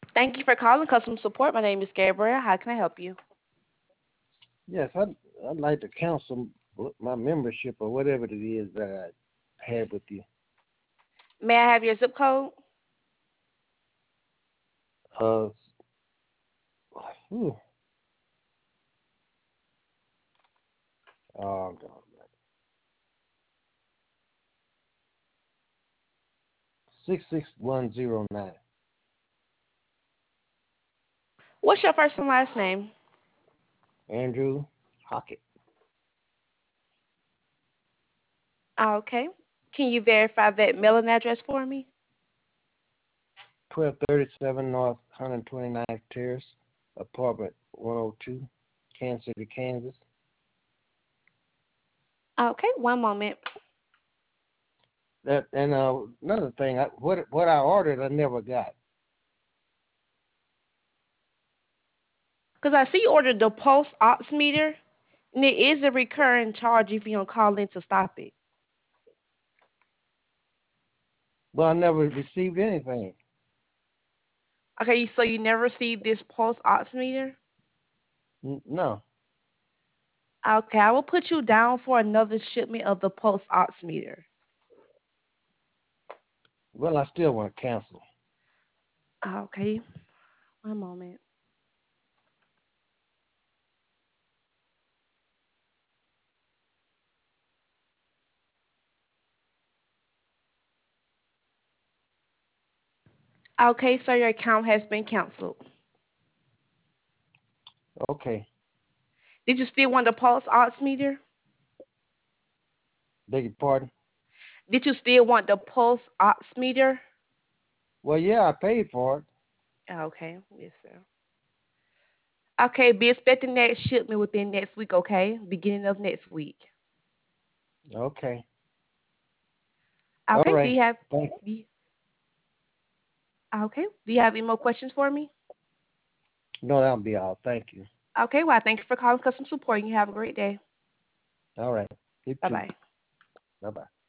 Thank you for calling customer support. My name is Gabriel. How can I help you? Yes, I'd like to cancel my membership or whatever it is that I had with you. May I have your zip code? Uh, whew, oh God, 66109. What's your first and last name? Andrew Hockett, Okay. Can you verify that mailing address for me? 1237 North 129th Terrace, apartment 102, Kansas City, Kansas. Okay, one moment. That and another thing, what I ordered, I never got. Because I see you ordered the pulse oximeter, and it is a recurring charge if you don't call in to stop it. Well, I never received anything. Okay, so you never received this pulse oximeter? No. Okay, I will put you down for another shipment of the pulse oximeter. Well, I still want to cancel. Okay, one moment. Okay, so your account has been canceled. Okay. Did you still want the pulse oximeter? Beg your pardon? Did you still want the pulse oximeter? Well, yeah, I paid for it. Okay, yes, sir. Okay, be expecting that shipment within next week, okay? Beginning of next week. Okay. All Okay, right. Thank do you have any more questions for me? No, that'll be all. Thank you. Okay, well, thank you for calling customer support and you have a great day. All right. You too. Bye-bye. Bye bye.